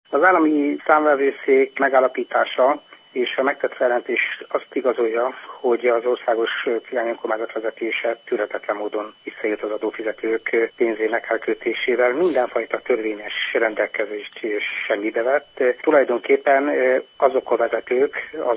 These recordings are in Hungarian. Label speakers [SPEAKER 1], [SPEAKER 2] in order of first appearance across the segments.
[SPEAKER 1] Az állami számvevőszék megállapítása és a megtett feljelentés azt igazolja, hogy az országos cigány önkormányzat vezetése tűrhetetlen módon visszaélt az adófizetők pénzének elköltésével, mindenfajta törvényes rendelkezést semmibe vett. Tulajdonképpen azok a vezetők,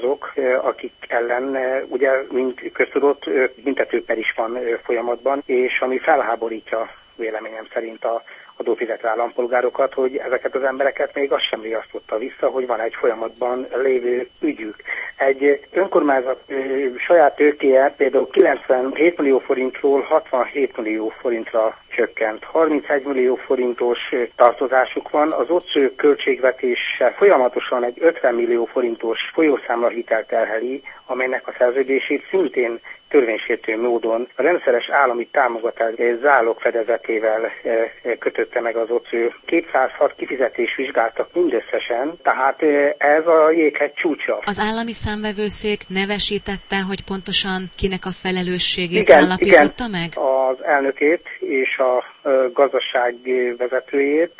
[SPEAKER 1] akik ellen ugye, mint köztudott, büntetőper is van folyamatban, és ami felháborítja véleményem szerint a adófizető állampolgárokat, hogy ezeket az embereket még azt sem riasztotta vissza, hogy van egy folyamatban lévő ügyük. Egy önkormányzat saját tőkéje például 97 millió forintról 67 millió forintra csökkent. 31 millió forintos tartozásuk van, az ott költségvetéssel folyamatosan egy 50 millió forintos folyószámlahitel terheli, amelynek a szerződését szintén törvénysértő módon a rendszeres állami támogatás zálogfedezetével kötötte meg az ott 206 kifizetést vizsgáltak mindösszesen, tehát ez a jéghegy csúcsa.
[SPEAKER 2] Az állami számvevőszék nevesítette, hogy pontosan kinek a felelősségét állapította meg?
[SPEAKER 1] Az elnökét és a gazdaság vezetőjét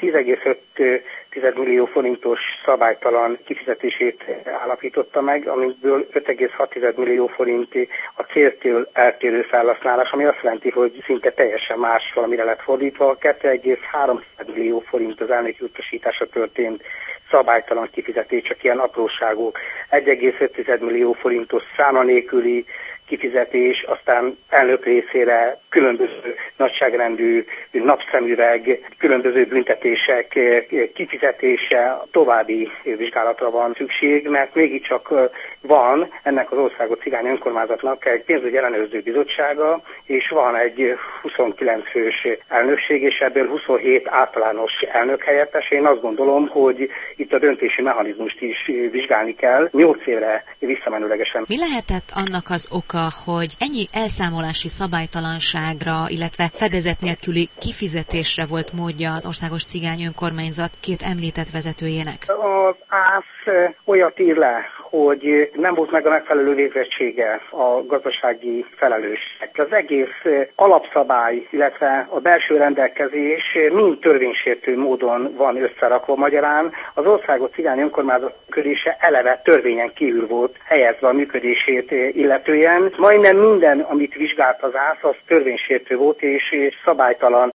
[SPEAKER 1] 10,5 millió forintos szabálytalan kifizetését állapította meg, amiből 5,6 millió forint a céltől eltérő felhasználás, ami azt jelenti, hogy szinte teljesen más valamire lett fordítva. 2,3 millió forint az elnöki utasítása történt szabálytalan kifizetés, csak ilyen apróságok. 1,5 millió forintos száma nélküli kifizetés, aztán elnök részére különböző nagyságrendű napszemüveg, különböző büntetések kifizetése, további vizsgálatra van szükség, mert mégiscsak van ennek az országos cigány önkormányzatnak egy pénzügyi ellenőrző bizottsága, és van egy 29 fős elnökség, és ebből 27 általános elnökhelyettes. Én azt gondolom, hogy itt a döntési mechanizmust is vizsgálni kell 8 évre visszamenőlegesen.
[SPEAKER 2] Mi lehetett annak az oka, hogy ennyi elszámolási szabálytalanságra, illetve fedezet nélküli kifizetésre volt módja az országos cigány önkormányzat két említett vezetőjének?
[SPEAKER 1] Az ÁSZ olyat ír le, hogy nem volt meg a megfelelő végzettsége a gazdasági felelősnek. Az egész alapszabály, illetve a belső rendelkezés mind törvénysértő módon van összerakva. Magyarán az országos cigány önkormányzat működése eleve törvényen kívül volt helyezve a működését illetően. Majdnem minden, amit vizsgált az ÁSZ, az törvénysértő volt és szabálytalan.